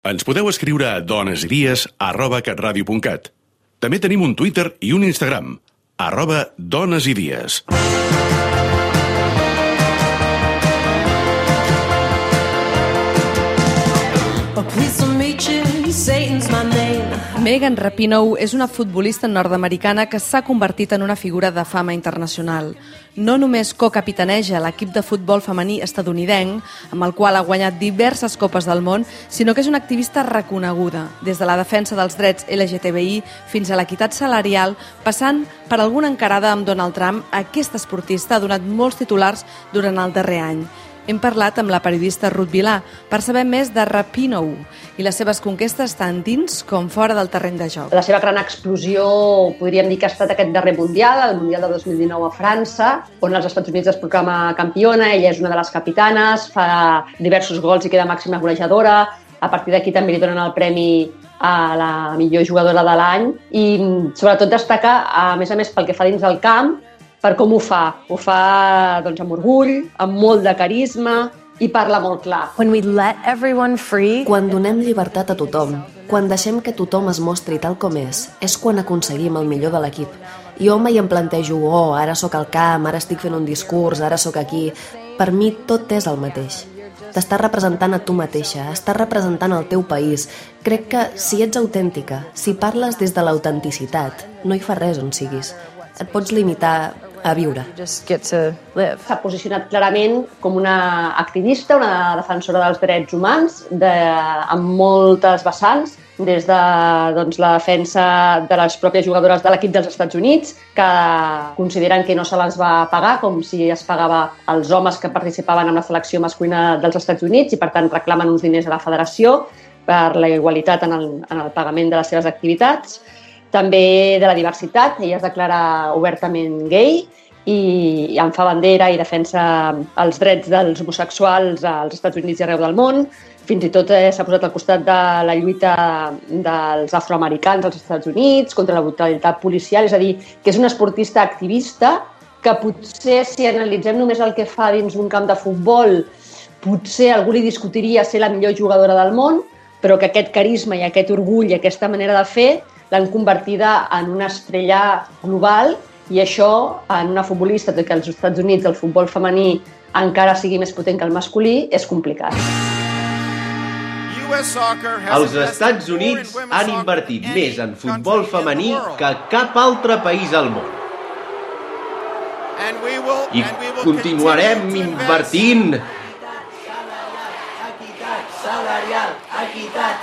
Ens podeu escriure a donesidies@catradio.cat. També tenim un Twitter i un Instagram, @donesidies. Megan Rapinoe és una futbolista nord-americana que s'ha convertit en una figura de fama internacional. No només co-capitaneja l'equip de futbol femení estadounidenc, amb el qual ha guanyat diverses copes del món, sinó que és una activista reconeguda, des de la defensa dels drets LGTBI fins a l'equitat salarial, passant per alguna encarada amb Donald Trump. Aquesta esportista ha donat molts titulars durant el darrer any. Hem parlat amb la periodista Ruth Vilà per saber més de Rapinoe i les seves conquestes tant dins com fora del terreny de joc. La seva gran explosió podríem dir que ha estat aquest darrer Mundial, el Mundial de 2019 a França, on els Estats Units es proclama campiona, ella és una de les capitanes, fa diversos gols i queda màxima golejadora. A partir d'aquí també li donen el premi a la millor jugadora de l'any i sobretot destaca, a més pel que fa dins del camp, per com ho fa. Ho fa doncs, amb orgull, amb molt de carisma i parla molt clar. Quan donem llibertat a tothom, quan deixem que tothom es mostri tal com és quan aconseguim el millor de l'equip. Jo mai em plantejo, ara sóc al camp, ara estic fent un discurs, ara sóc aquí. Per mi tot és el mateix. T'estàs representant a tu mateixa, estàs representant el teu país. Crec que si ets autèntica, si parles des de l'autenticitat, no hi fa res on siguis. Et pots limitar a viure. S'ha posicionat clarament com una activista, una defensora dels drets humans, amb moltes vessants, des de la defensa de les pròpies jugadores de l'equip dels Estats Units, que consideren que no se les va pagar com si es pagava als homes que participaven en la selecció masculina dels Estats Units i, per tant, reclamen uns diners a la federació per la igualtat en el pagament de les seves activitats. També de la diversitat, ella es declara obertament gay i en fa bandera i defensa els drets dels homosexuals als Estats Units i arreu del món. Fins i tot s'ha posat al costat de la lluita dels afroamericans als Estats Units contra la brutalitat policial, és a dir, que és una esportista activista que potser, si analitzem només el que fa dins d'un camp de futbol, potser algú li discutiria ser la millor jugadora del món, però que aquest carisma i aquest orgull i aquesta manera de fer l'han convertida en una estrella global i això, en una futbolista, tot i que als Estats Units el futbol femení encara sigui més potent que el masculí, és complicat. Els Estats Units han invertit més en futbol femení que cap altre país al món. I continuarem invertint. Equitat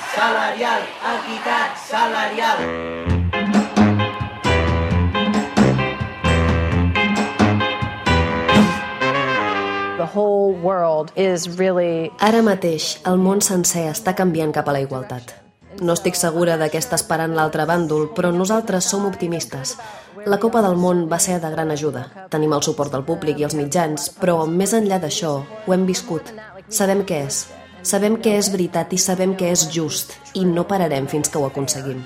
salarial. Ara mateix, el món sencer està canviant cap a la igualtat. No estic segura de què està esperant l'altre bàndol, però nosaltres som optimistes. La Copa del Món va ser de gran ajuda. Tenim el suport del públic i els mitjans, però més enllà d'això, ho hem viscut. Sabem què és. Sabem que és veritat i sabem que és just i no pararem fins que ho aconseguim.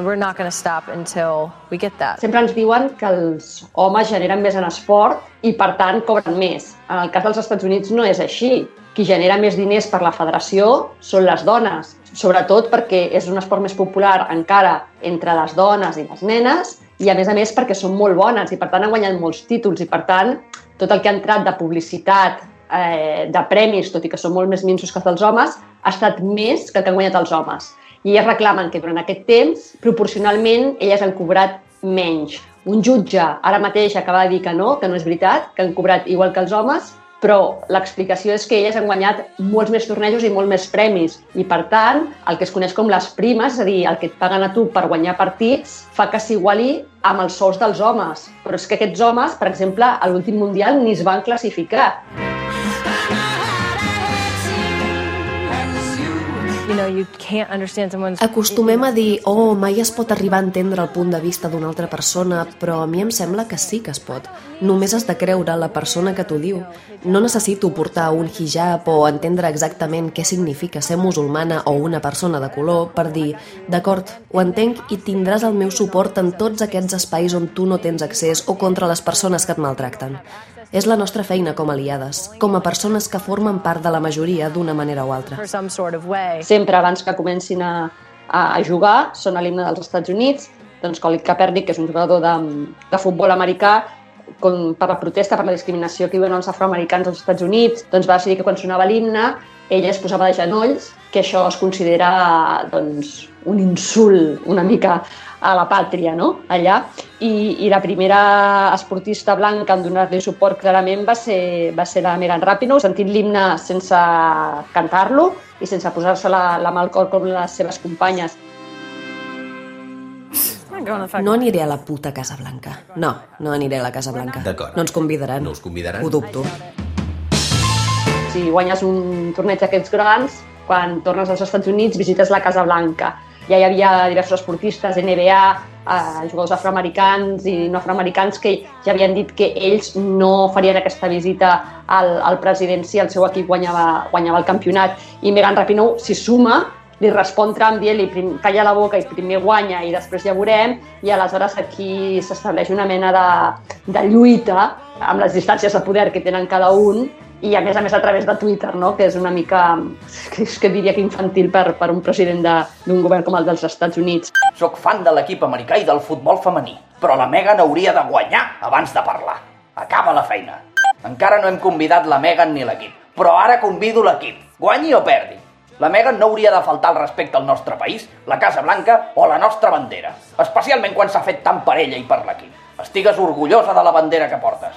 Sempre ens diuen que els homes generen més en esport i, per tant, cobren més. En el cas dels Estats Units no és així. Qui genera més diners per la federació són les dones, sobretot perquè és un esport més popular encara entre les dones i les nenes i, a més perquè són molt bones i, per tant, han guanyat molts títols i, per tant, tot el que ha entrat de publicitat, de premis, tot i que són molt més minsos que els dels homes, ha estat més que el que han guanyat els homes. I elles reclamen que durant aquest temps, proporcionalment, elles han cobrat menys. Un jutge ara mateix acaba de dir que no és veritat, que han cobrat igual que els homes, però l'explicació és que elles han guanyat molts més tornejos i molts més premis. I, per tant, el que es coneix com les primes, és a dir, el que et paguen a tu per guanyar partits, fa que s'iguali amb els sous dels homes. Però és que aquests homes, per exemple, a l'últim Mundial ni es van classificar. Acostumem a dir, mai es pot arribar a entendre el punt de vista d'una altra persona, però a mi em sembla que sí que es pot. Només has de creure la persona que t'ho diu. No necessito portar un hijab o entendre exactament què significa ser musulmana o una persona de color per dir, d'acord, ho entenc i tindràs el meu suport en tots aquests espais on tu no tens accés o contra les persones que et maltracten. És la nostra feina com a aliades, com a persones que formen part de la majoria d'una manera o altra. Sempre abans que comencin a jugar, són a l'himne dels Estats Units, doncs Colin Kaepernick, que és un jugador de futbol americà, per la protesta, per la discriminació que viuen els afroamericans als Estats Units, doncs va decidir que quan sonava l'himne ella es posava de genolls, que això es considera doncs, un insult una mica a la pàtria, no? Allà. I la primera esportista blanca en donar-li suport clarament va ser la Megan Rapinoe, sentint l'himne sense cantar-lo i sense posar-se la mà al cor com les seves companyes. No aniré a la puta Casa Blanca. No aniré a la Casa Blanca. D'acord. No ens convidaran. No us convidaran? Ho dubto. Si guanyes un torneig d'aquests grans, quan tornes als Estats Units visites la Casa Blanca. Ja hi havia diversos esportistes, NBA, jugadors afroamericans i no afroamericans que ja havien dit que ells no farien aquesta visita al president si el seu equip guanyava el campionat. I Megan Rapinoe s'hi suma, li respon Trump dient-li calla la boca i primer guanya i després ja veurem, i aleshores aquí s'estableix una mena de lluita amb les distàncies de poder que tenen cada un i a més a través de Twitter, no? Que és una mica, que diria que infantil per un president d'un govern com el dels Estats Units. Soc fan de l'equip americà i del futbol femení, però la Megan hauria de guanyar abans de parlar. Acaba la feina. Encara no hem convidat la Megan ni l'equip, però ara convido l'equip, guanyi o perdi. La Megan no hauria de faltar el respecte al nostre país, la Casa Blanca o la nostra bandera, especialment quan s'ha fet tant per ella i per l'equip. Estigues orgullosa de la bandera que portes.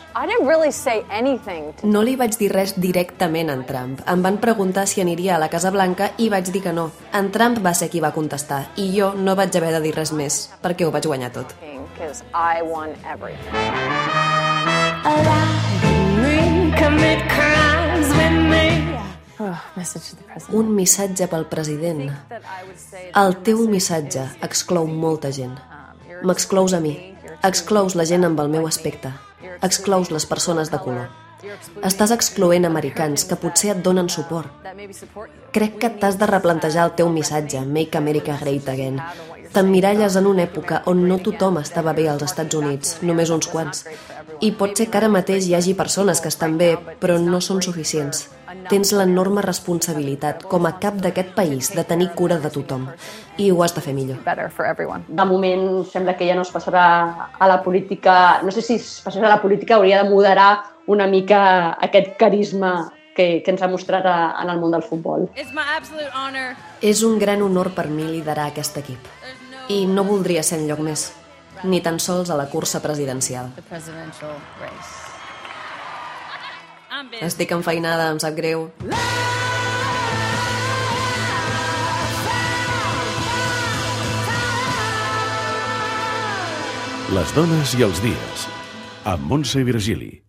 No li vaig dir res directament a en Trump. Em van preguntar si aniria a la Casa Blanca i vaig dir que no. En Trump va ser qui va contestar i jo no vaig haver de dir res més, perquè ho vaig guanyar tot. Un missatge pel president. El teu missatge exclou molta gent. M'exclous a mi. Exclous la gent amb el meu aspecte. Exclous les persones de color. Estàs excloent americans que potser et donen suport. Crec que t'has de replantejar el teu missatge, Make America Great Again. T'emmiralles en una època on no tothom estava bé als Estats Units, només uns quants. I pot ser que ara mateix hi hagi persones que estan bé, però no són suficients. Tens l'enorme responsabilitat, com a cap d'aquest país, de tenir cura de tothom. I ho has de fer millor. De moment sembla que ja no es passarà a la política. No sé si es passarà a la política, hauria de moderar una mica aquest carisma que ens ha mostrat en el món del futbol. És un gran honor per mi liderar aquest equip. I no voldria ser enlloc més, ni tan sols a la cursa presidencial. Estic enfeinada, em sap greu. Les dones i els dies, amb Montse Virgili.